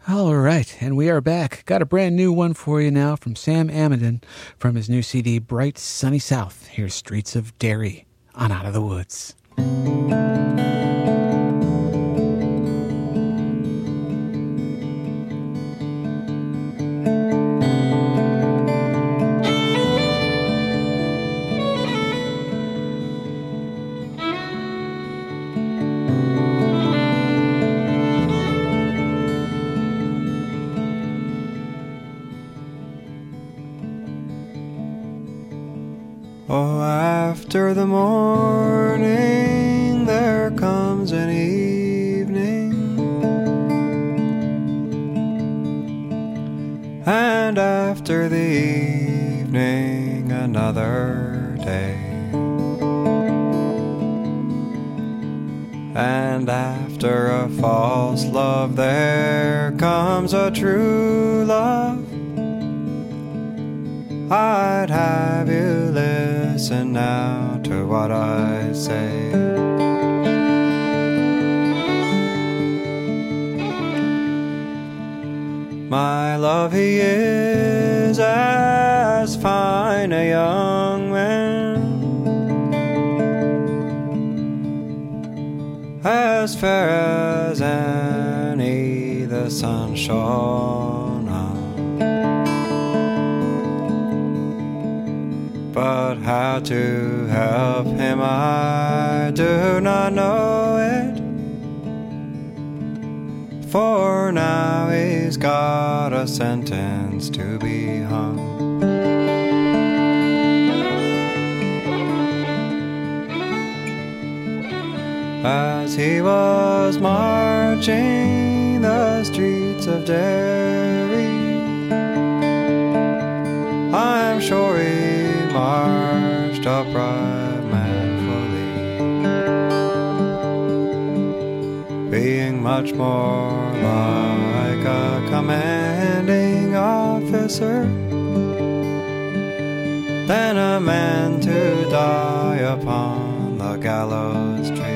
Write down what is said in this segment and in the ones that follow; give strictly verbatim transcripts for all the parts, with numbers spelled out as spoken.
All right, and we are back. Got a brand new one for you now from Sam Amidon from his new C D, Bright Sunny South. Here's Streets of Derry on Out of the Woods. Oh, after the morning there comes an evening, and after the evening another day, and after a false love there comes a true love. I'd have you listen now to what I say. My love, he is as fine a young man, as fair as any the sun shone on. But how to help him I do not know it, for now he's got a sentence to be hung. As he was marching the streets of Derry, I'm sure he marched upright manfully, being much more like a commanding officer than a man to die upon the gallows tree.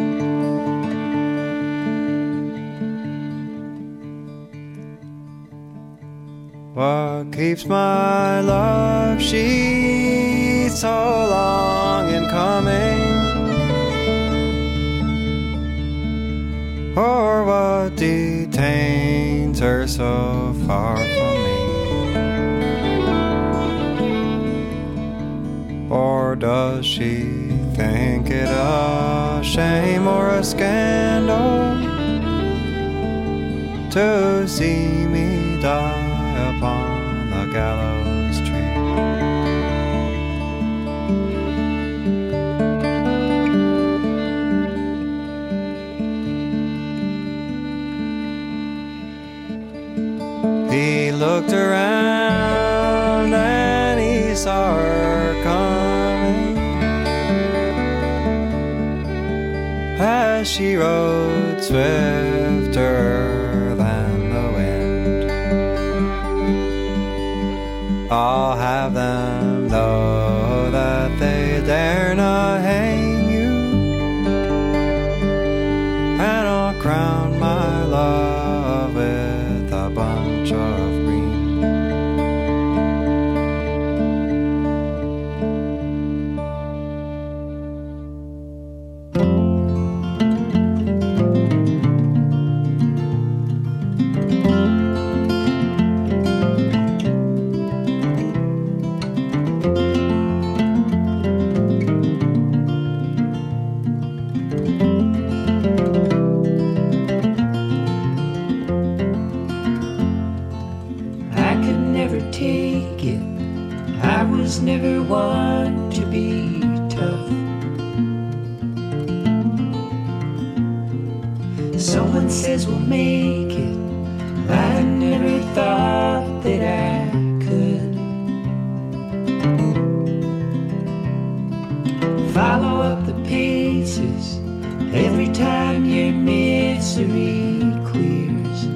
What keeps my love, she so long in coming? Or what detains her so far from me? Or does she think it a shame or a scandal to see me die upon the gallows tree? He looked around and he saw her coming as she rode swifter than the wind. I'll have them know that they dare not hang you, and I'll crown my love with a bunch of green. Never want to be tough. Someone says we'll make it. I never thought that I could. Follow up the paces every time your misery clears.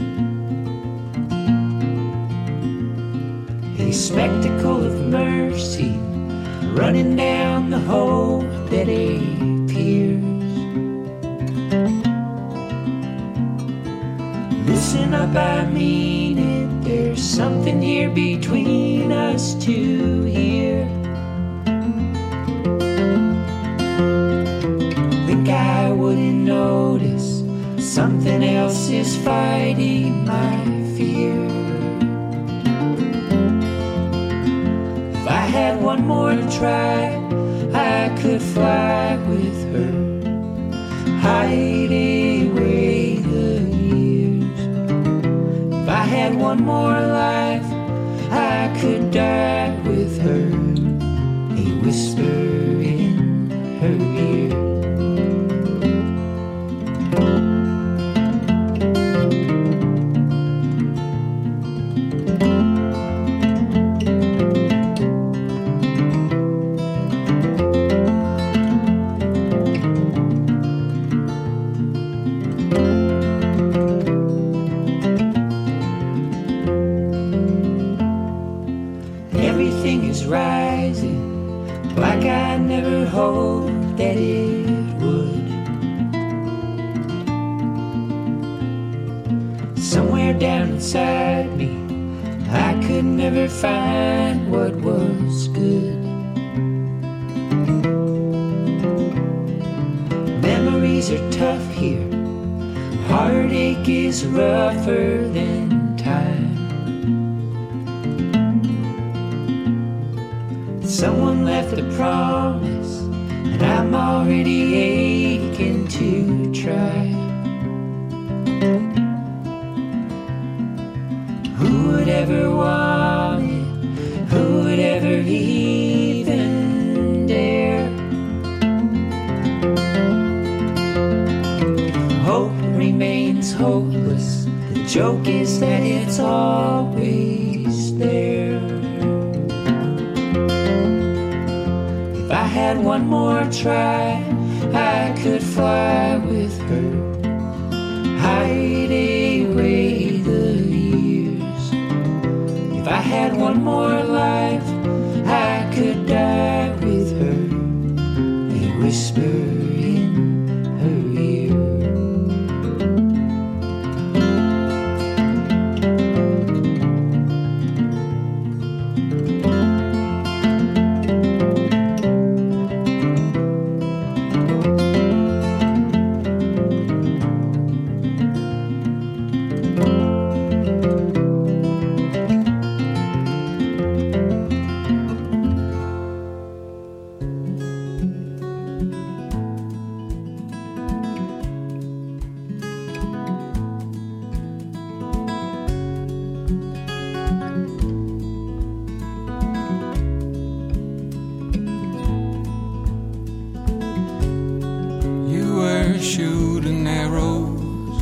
A spectacle of mercy running down the hope that appears. This listen up, I mean it. There's something here between us two here. Think I wouldn't notice something else is fighting my fear. If I had one more to try, I could fly with her, hide away the years. If I had one more life, I could die with her, a whisper in her ear. Rising like I never hoped that it would. Somewhere down inside me, I could never find what was good. Memories are tough here, heartache is rougher than time. Someone left a promise, and I'm already aching to try. Who would ever want it? Who would ever even dare? Hope remains hopeless. The joke is that it's always there. If I had one more try, I could fly with her, hide away the years. If I had one more life, I could die with her, a whisper in her ear. Shooting arrows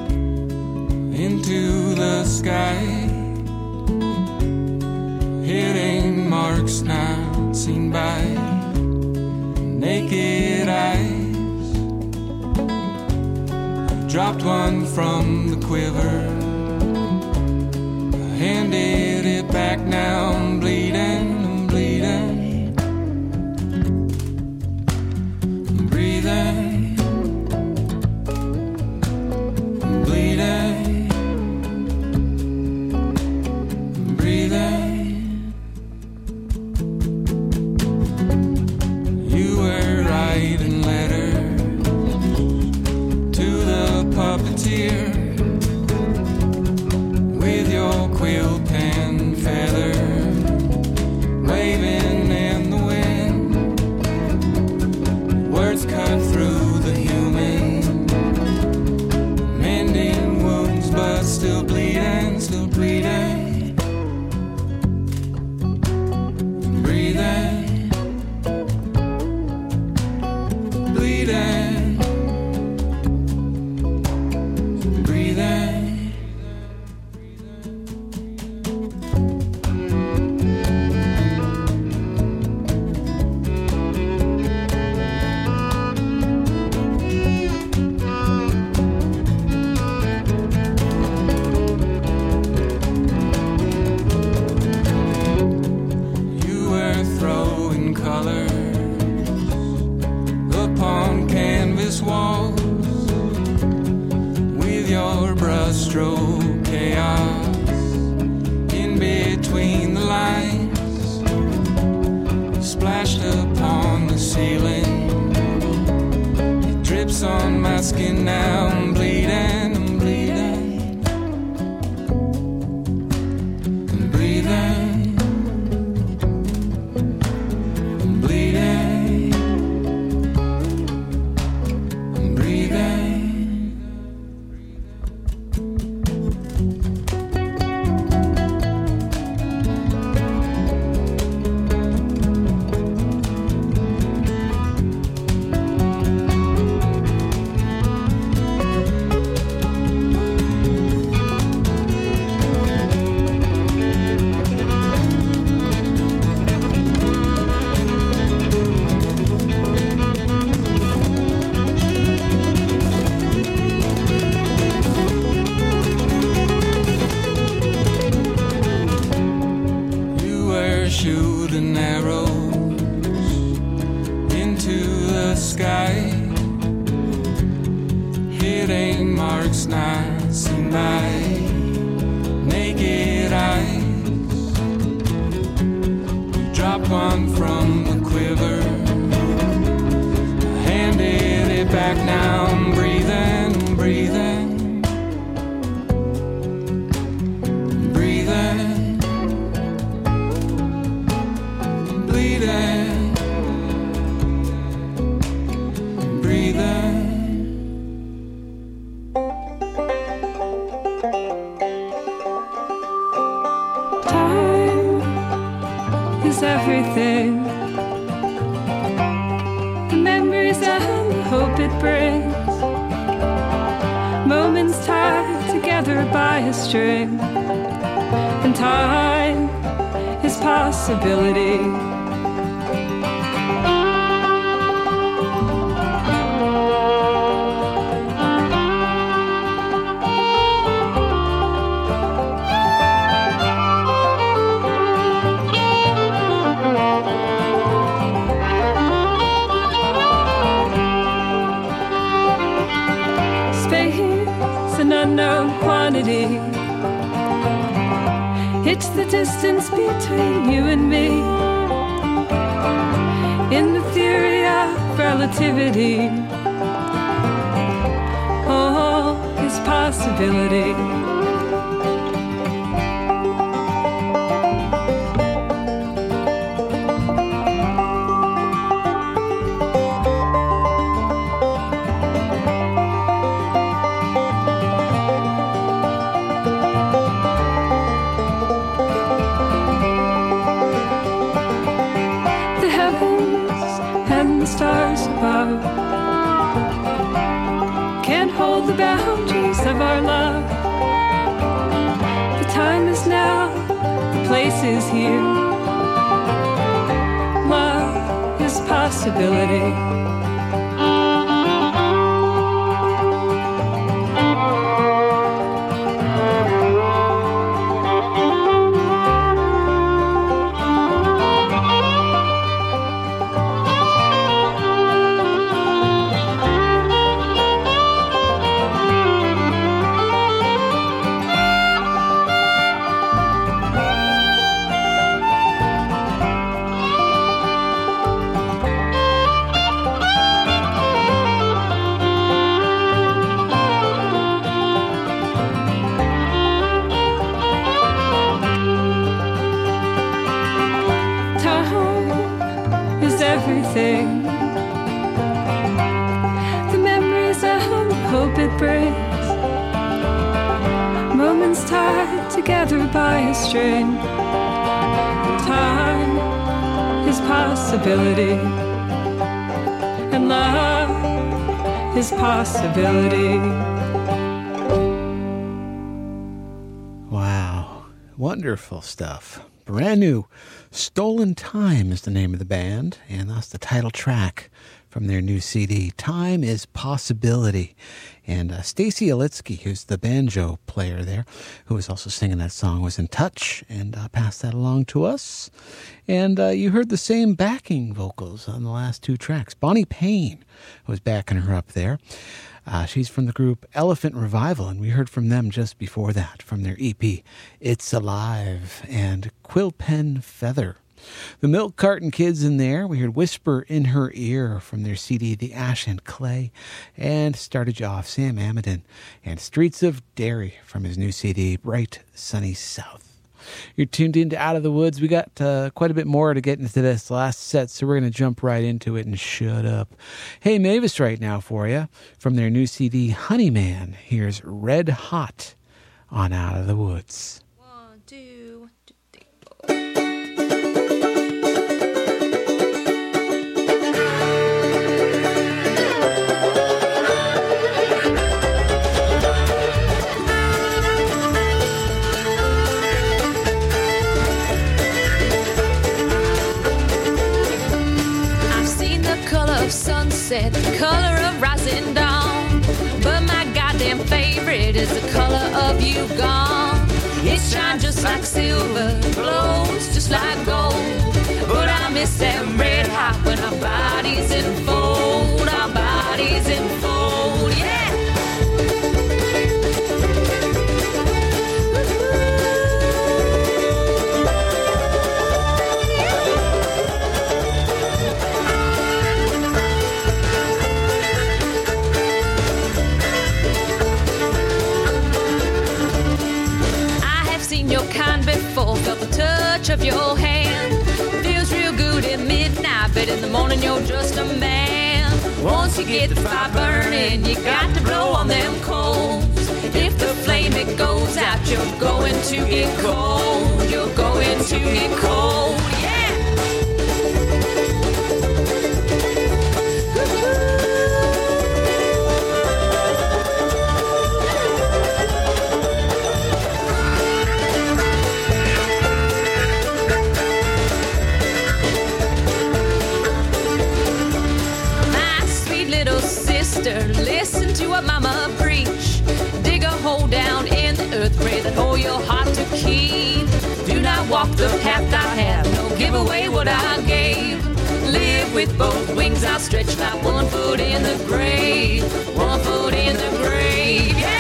into the sky, hitting marks not seen by naked eyes. Dropped one from the quiver, handed it back now, I'm bleeding, I'm bleeding, I'm breathing. With your quill pen feather waving in the wind, words cut through the human, mending wounds but still bleeding, still bleeding, breathing, bleeding. skin now. I'm bleeding, I'm bleeding. I'm breathing. I'm bleeding. I'm breathing. Shooting arrows into the sky, hitting marks not seen by naked eyes. You dropped one from the quiver, handed it back. Now I'm breathing, I'm breathing. Bleeding, breathing. Time is everything. The memories and the hope it brings. Moments tied together by a string. And time is possibility. An unknown quantity. It's the distance between you and me. In the theory of relativity, all is possibility. Stars above can't hold the boundaries of our love. The time is now, the place is here. Love is possibility. Everything. The memories and the hope it brings. Moments tied together by a string. Time is possibility. And love is possibility. Wow. Wonderful stuff. Brand new. Stolen Time is the name of the band, and that's the title track from their new C D. Time is Possibility. And uh, Stacy Olitsky, who's the banjo player there, who was also singing that song, was in touch and uh, passed that along to us. And uh, you heard the same backing vocals on the last two tracks. Bonnie Payne was backing her up there. Uh, she's from the group Elephant Revival, and we heard from them just before that, from their E P, It's Alive, and Quill Pen Feather. The Milk Carton Kids in there. We heard Whisper in Her Ear from their C D, The Ash and Clay. And started you off, Sam Amidon and Streets of Derry from his new C D, Bright Sunny South. You're tuned into Out of the Woods. We got uh, quite a bit more to get into this last set, so we're going to jump right into it and shut up. Hey, Mavis right now for you from their new C D, Honeyman. Here's Red Hot on Out of the Woods. One, two, one, two, three, four. I've seen the color of sunset, the color of rising dawn, but my goddamn favorite is the color of you gone. It shines just like silver, glows just like gold, but I miss that red hot when our bodies enfold, our bodies enfold, yeah. Your kind before, felt the touch of your hand. Feels real good at midnight, but in the morning you're just a man. Once you get the fire burning, you got to blow on them coals. If the flame it goes out, you're going to get cold. You're going to get cold, yeah. Listen to what mama preach. Dig a hole down in the earth, pray that hole your heart to keep. Do not walk the path I have, no give away what I gave. Live with both wings outstretched, like one foot in the grave, one foot in the grave, yeah.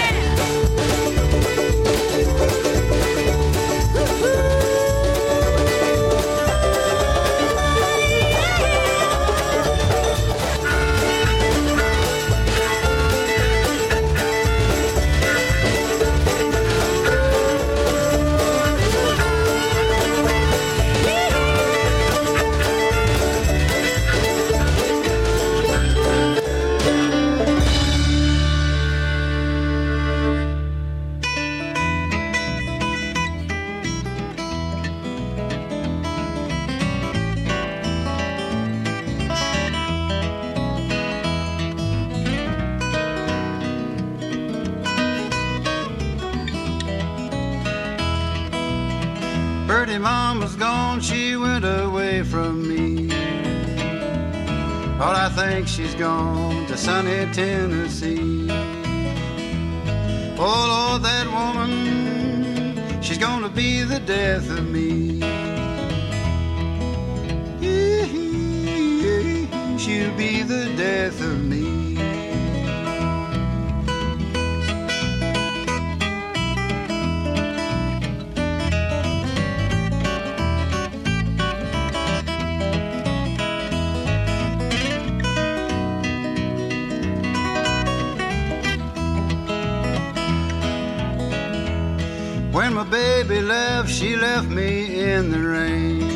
Mama's gone, she went away from me. But I think she's gone to sunny Tennessee. Oh Lord, that woman, she's gonna be the death of me. She'll be the death of me. When my baby left, she left me in the rain.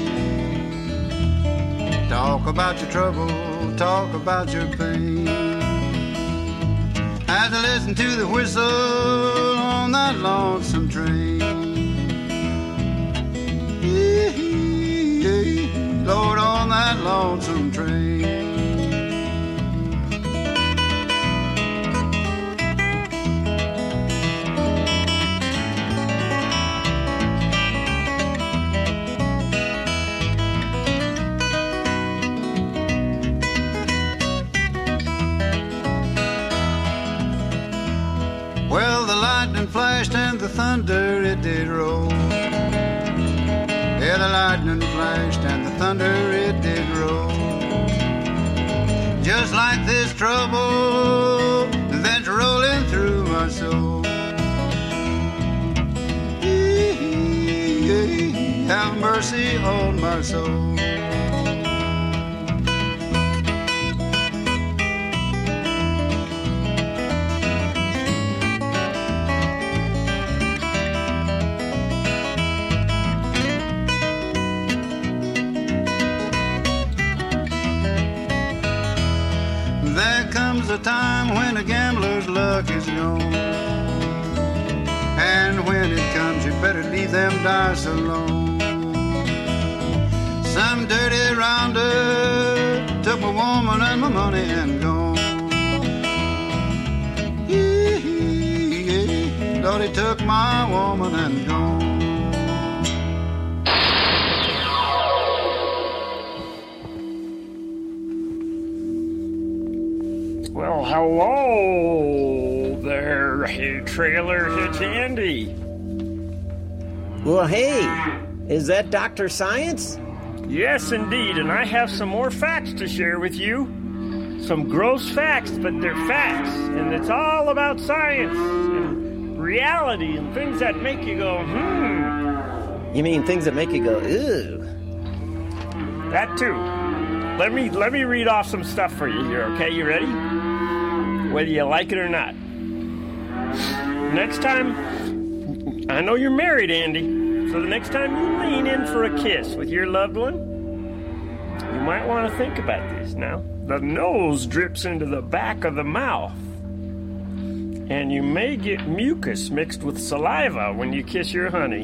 Talk about your trouble, talk about your pain. Had to listen to the whistle on that lonesome train. Lord, on that lonesome train. Flashed and the thunder it did roll. Yeah, the lightning flashed and the thunder it did roll. Just like this trouble that's rolling through my soul. have mercy on my soul. There comes a time when a gambler's luck is gone, and when it comes you better leave them dice alone. Some dirty rounder took my woman and my money and gone. Yeah, Lord, he took my woman and gone. Well, hello there, hey trailer, it's Andy. Well, hey, is that Doctor Science? Yes, indeed, and I have some more facts to share with you. Some gross facts, but they're facts, and it's all about science and reality and things that make you go, hmm. You mean things that make you go, ew? That too. Let me let me read off some stuff for you here, okay? You ready? Whether you like it or not. Next time, I know you're married, Andy. So the next time you lean in for a kiss with your loved one, you might want to think about this now. The nose drips into the back of the mouth, and you may get mucus mixed with saliva when you kiss your honey.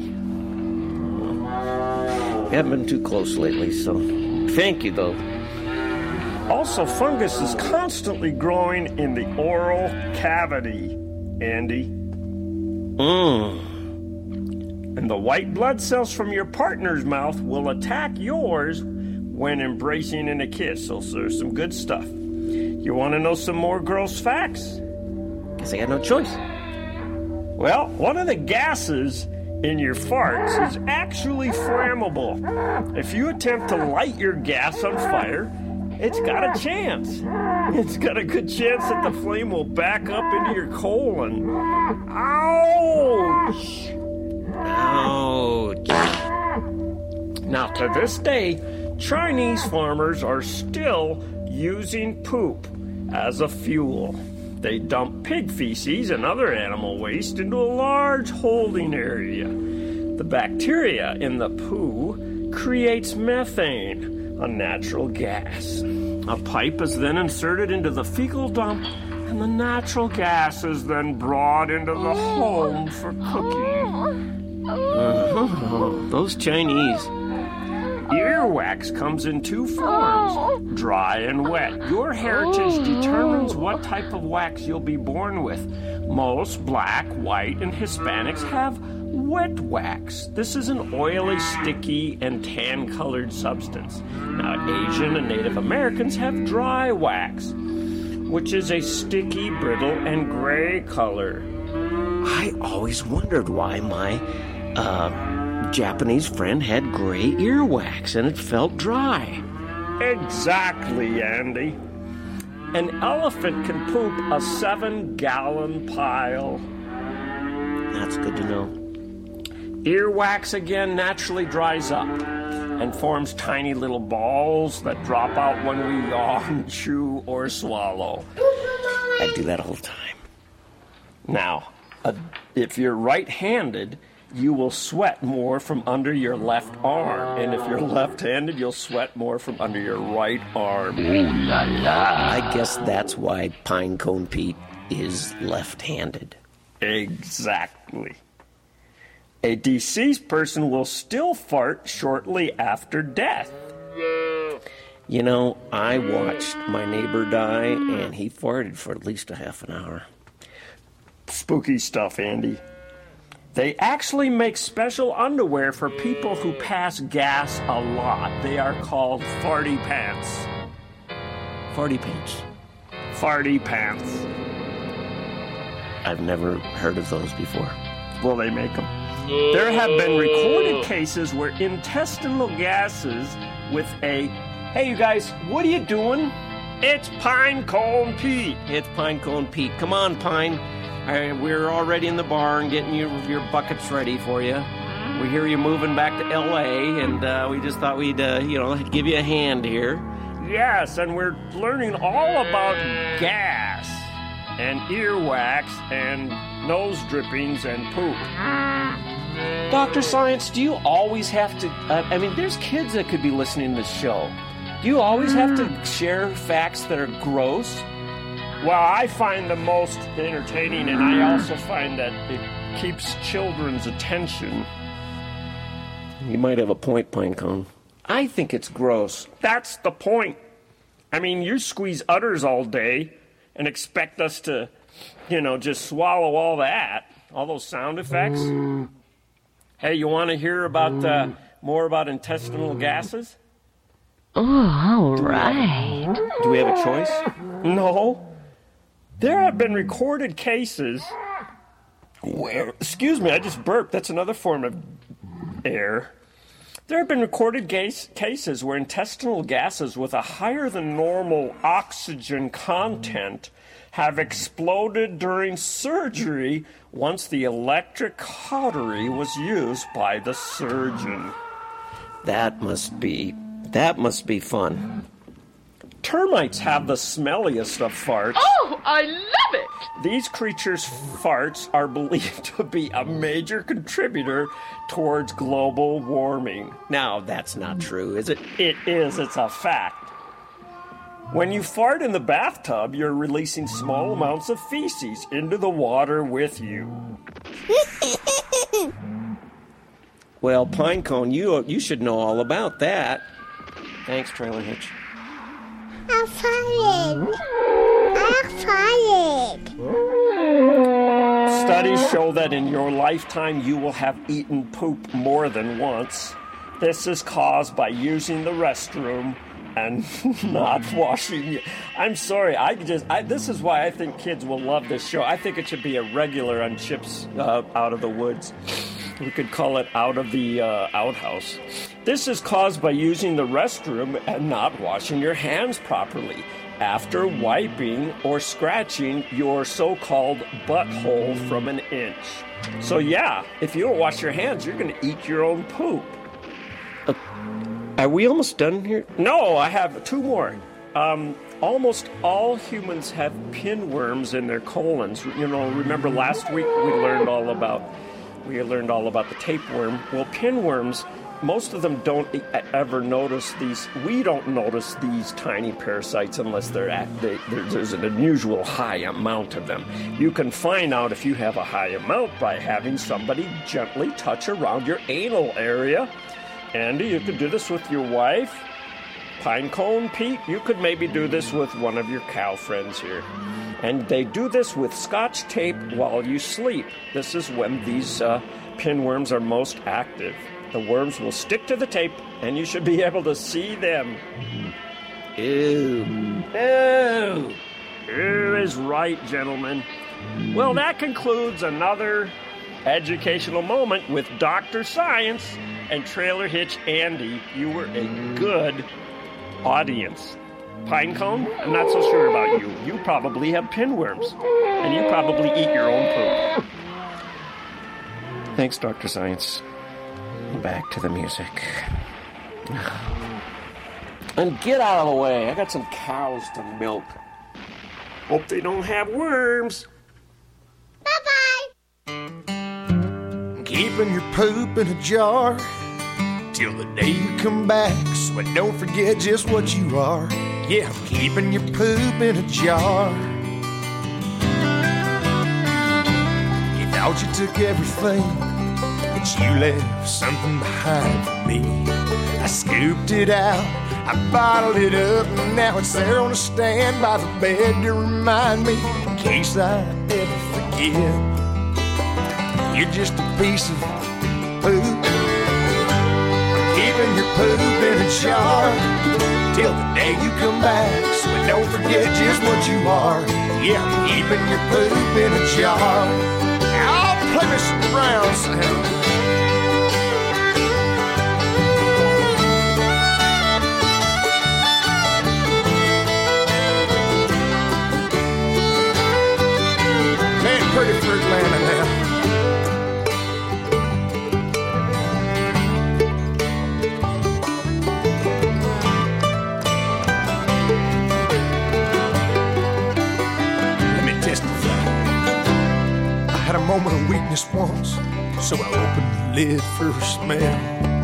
We haven't been too close lately, so thank you, though. Also, fungus is constantly growing in the oral cavity, Andy. Mmm. And the white blood cells from your partner's mouth will attack yours when embracing in a kiss. So there's some good stuff. You want to know some more gross facts? Guess I got no choice. Well, one of the gases in your farts is actually flammable. If you attempt to light your gas on fire, it's got a chance. It's got a good chance that the flame will back up into your colon. Ouch! Ouch. Now, to this day, Chinese farmers are still using poop as a fuel. They dump pig feces and other animal waste into a large holding area. The bacteria in the poo creates methane, a natural gas. A pipe is then inserted into the fecal dump, and the natural gas is then brought into the home for cooking. Uh-huh. Those Chinese. Earwax comes in two forms, dry and wet. Your heritage determines what type of wax you'll be born with. Most black, white, and Hispanics have wet wax. This is an oily, sticky, and tan-colored substance. Now, Asian and Native Americans have dry wax, which is a sticky, brittle, and gray color. I always wondered why my uh, Japanese friend had gray earwax and it felt dry. Exactly, Andy. An elephant can poop a seven-gallon pile. That's good to know. Earwax, again, naturally dries up and forms tiny little balls that drop out when we yawn, chew, or swallow. I do that all the time. Now, uh, if you're right-handed, you will sweat more from under your left arm. And if you're left-handed, you'll sweat more from under your right arm. Ooh la la. I guess that's why Pinecone Pete is left-handed. Exactly. A deceased person will still fart shortly after death. You know, I watched my neighbor die, and he farted for at least a half an hour. Spooky stuff, Andy. They actually make special underwear for people who pass gas a lot. They are called farty pants. Farty pants. Farty pants. I've never heard of those before. Well, they make them. There have been recorded cases where intestinal gases with a, hey, you guys, what are you doing? It's Pinecone Pete. It's Pinecone Pete. Come on, Pine. All right, we're already in the barn getting your, your buckets ready for you. We hear you moving back to L A, and uh, we just thought we'd, uh, you know, give you a hand here. Yes, and we're learning all about gas and earwax and nose drippings and poop. Doctor Science, do you always have to... Uh, I mean, there's kids that could be listening to this show. Do you always have to share facts that are gross? Well, I find them most entertaining, and I also find that it keeps children's attention. You might have a point, Pinecone. I think it's gross. That's the point. I mean, you squeeze udders all day and expect us to, you know, just swallow all that, all those sound effects. Mm. Hey, you want to hear about uh, more about intestinal gases? Oh, all right. Do we have a choice? No. There have been recorded cases where, excuse me, I just burped. That's another form of air. There have been recorded gas- cases where intestinal gases with a higher than normal oxygen content have exploded during surgery once the electric cautery was used by the surgeon. That must be, that must be fun. Termites have the smelliest of farts. Oh, I love it! These creatures' farts are believed to be a major contributor towards global warming. Now, that's not true, is it? It is. It's a fact. When you fart in the bathtub, you're releasing small amounts of feces into the water with you. Well, Pinecone, you you should know all about that. Thanks, Trailer Hitch. I'm farting. I'm farting. Studies show that in your lifetime you will have eaten poop more than once. This is caused by using the restroom and not washing. I'm sorry, I just I, this is why I think kids will love this show. I think it should be a regular on Chips uh, Out of the Woods. We could call it Out of the uh, Outhouse. This is caused by using the restroom and not washing your hands properly after wiping or scratching your so-called butthole from an inch. So yeah, if you don't wash your hands, you're going to eat your own poop. Uh, are we almost done here? No, I have two more. Um, almost all humans have pinworms in their colons. You know, remember last week we learned all about we learned all about the tapeworm. Well, pinworms, most of them don't ever notice these. We don't notice these tiny parasites unless they're at, they, there's an unusual high amount of them. You can find out if you have a high amount by having somebody gently touch around your anal area. Andy, you could do this with your wife. Pinecone, Pete, you could maybe do this with one of your cow friends here. And they do this with Scotch tape while you sleep. This is when these uh, pinworms are most active. The worms will stick to the tape, and you should be able to see them. Ew. Ew. Ew is right, gentlemen. Well, that concludes another educational moment with Doctor Science and Trailer Hitch Andy. You were a good audience. Pinecone, I'm not so sure about you. You probably have pinworms, and you probably eat your own poop. Thanks, Doctor Science. Back to the music. And get out of the way. I got some cows to milk. Hope they don't have worms. Bye-bye. Keeping your poop in a jar till the day you come back, so I don't forget just what you are. Yeah, I'm keeping your poop in a jar. You thought you took everything, but you left something behind for me. I scooped it out, I bottled it up, and now it's there on a stand by the bed to remind me, in case I ever forget. You're just a piece of poop. Keeping your poop in a jar till the day you come back, so I don't forget just what you are. Yeah, I'm keeping your poop in a jar. I'll play me some brown sound. Man, pretty fruit landing now. moment of weakness once, so I opened the lid for a smell.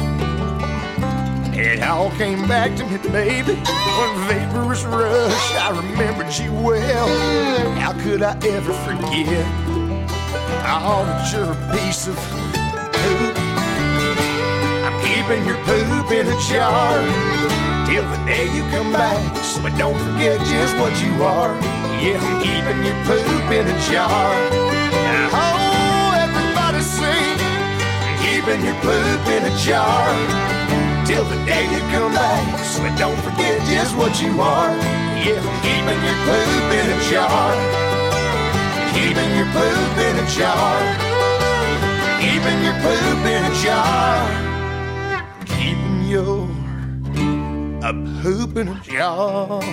It all came back to me, baby, one vaporous rush. I remembered you well. How could I ever forget? Oh, but you're a piece of poop. I'm keeping your poop in a jar till the day you come back, so I don't forget just what you are. Yeah, I'm keeping your poop in a jar. Oh, everybody sing. I'm keeping your poop in a jar till the day you come back, so I don't forget just what you are. Yeah, I'm keeping your poop in a jar. Keeping your poop in a jar. Keeping your poop in a jar. Keeping your a poop in a jar.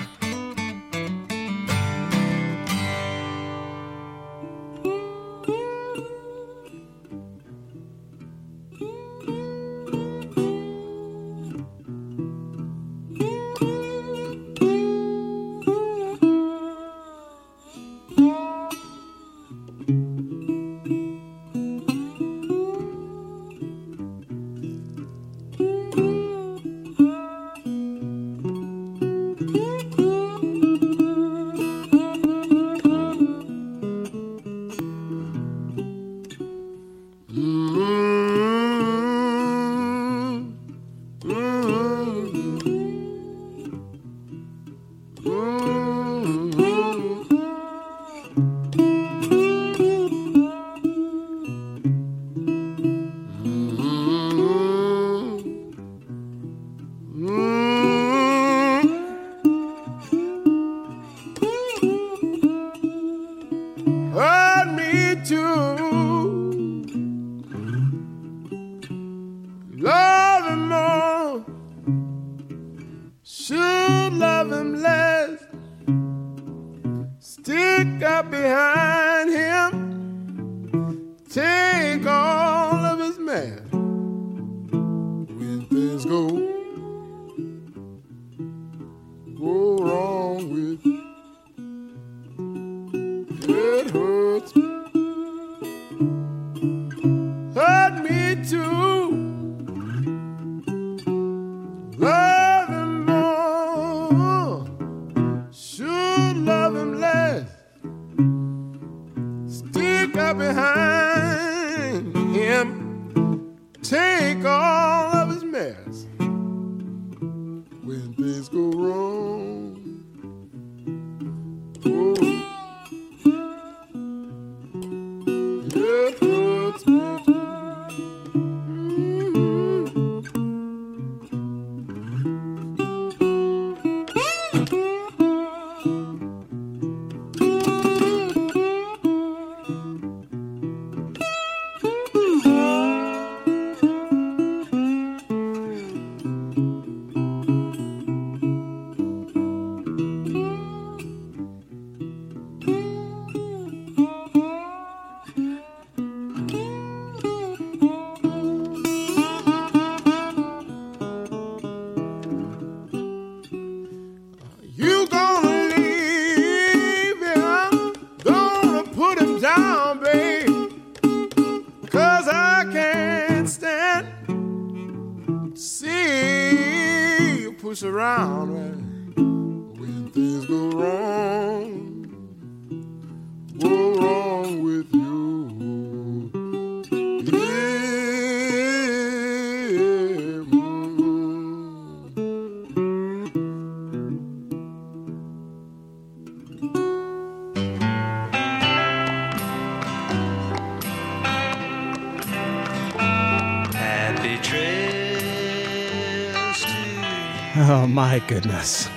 Oh, my goodness.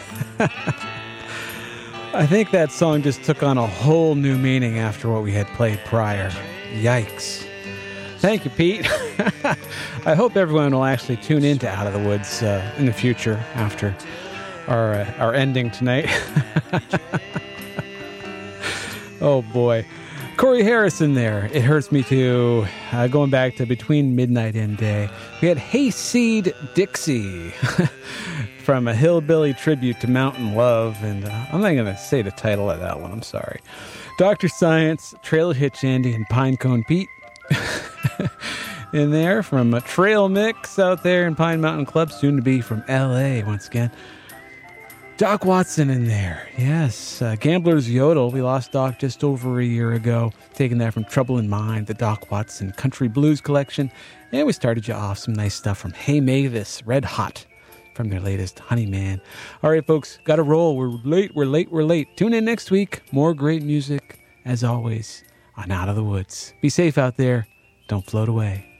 I think that song just took on a whole new meaning after what we had played prior. Yikes. Thank you, Pete. I hope everyone will actually tune into Out of the Woods uh, in the future after our, uh, our ending tonight. Oh, boy. Corey Harrison there. It hurts me too. Uh, going back to Between Midnight and Day. We had Hayseed Dixie from a hillbilly tribute to Mountain Love. And uh, I'm not going to say the title of that one. I'm sorry. Doctor Science, Trail Hitch Andy, and Pinecone Pete in there from a Trail Mix out there in Pine Mountain Club, soon to be from L A once again. Doc Watson in there, yes. Uh, Gambler's Yodel, we lost Doc just over a year ago, taking that from Trouble in Mind, the Doc Watson Country Blues Collection. And we started you off some nice stuff from Hey Mavis, Red Hot, from their latest Honey Man. All right, folks, got to roll. We're late, we're late, we're late. Tune in next week. More great music, as always, on Out of the Woods. Be safe out there. Don't float away.